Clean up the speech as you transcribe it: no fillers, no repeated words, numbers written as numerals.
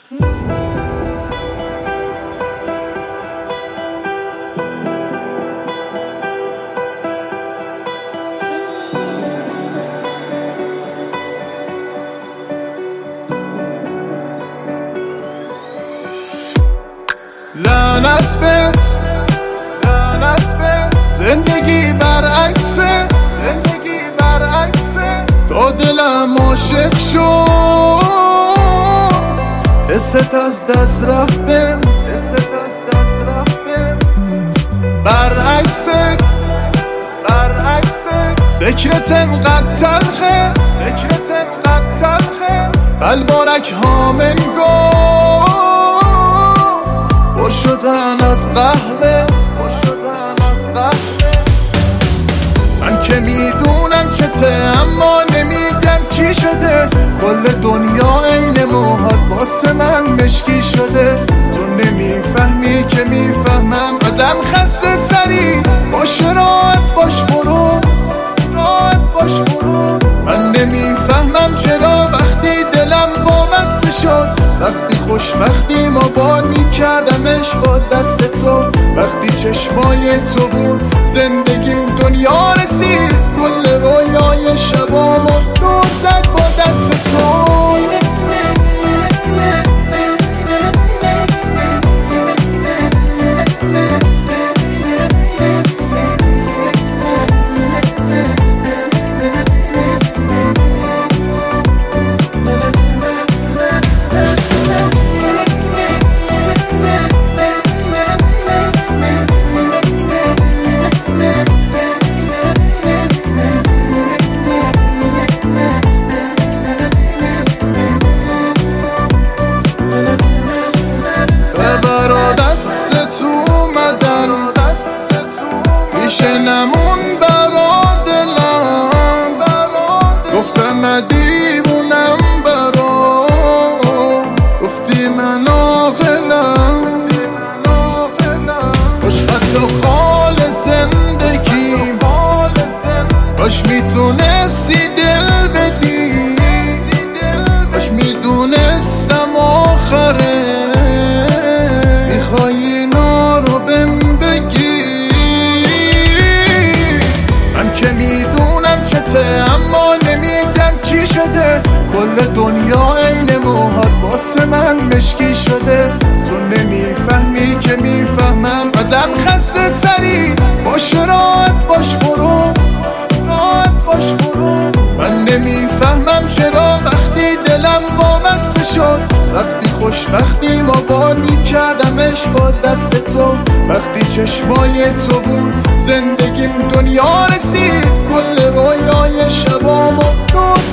لعنت بهت زندگی برعکسه تا دلم عاشق شد حست از دست رفته برعکسه فکرت انقدر تلخه بلبارک هامن گفت پر شدن از قهوه من که میدونم که ته اما نمیگم چی شده کل دنیا عین موهات واسه من مشکی شده تو نمیفهمی که میفهمم ازم خسته تری باشه راحت باش برو من نمیفهمم چرا وقتی دلم وابسته شد وقتی خوشبختی ما بار میکردمش با دست تو وقتی چشمای تو بود زندگیم دنیا رسید کل رویای شبامو دور زد با دست تو نمون برا دلم گفتم دیوونم برا گفتی من عاقلم خوش خط و خال زندگیم کاش میتونستی دل بدی کاش میدونستم آخره میخوای اینا رو بهم بگی که میدونم که ته اما نمیگم چی شده کل دنیا عین موهات واسه من مشکی شده تو نمیفهمی که میفهمم ازم خسته تری باشه راحت باش برو من نمیفهمم چرا وقتی دلم وابسته شد وقتی خوشبختی ما بار میکردمش با دست تو وقتی چشمای تو بود زندگیم دنیا رسید کل رویای شبامو دور